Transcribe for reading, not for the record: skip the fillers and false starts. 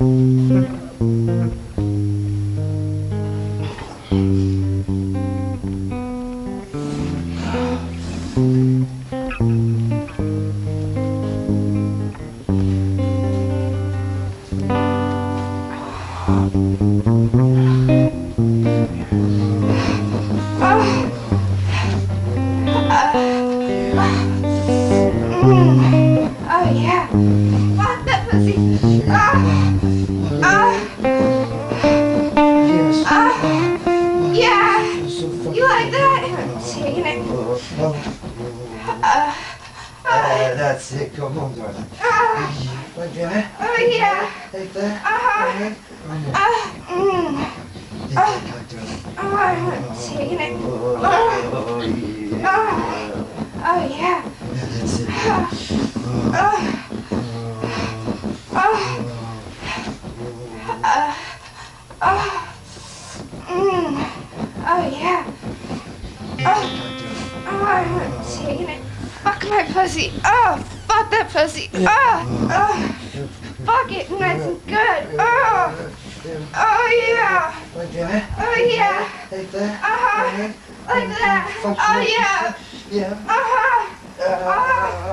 Oh yeah. Fuck that pussy. Yeah. You like that? I'm taking it. That's it, come on, darling. Like that? Oh yeah. Like that? Uh-huh. Like that, darling. I'm taking it. Oh yeah. Yeah, that's it. Oh yeah. I'm taking it. Fuck my pussy. Oh, fuck that pussy. Fuck it nice and good. Oh yeah. Like that? Oh yeah. Like that? Like that. Oh yeah. Yeah. Uh-huh.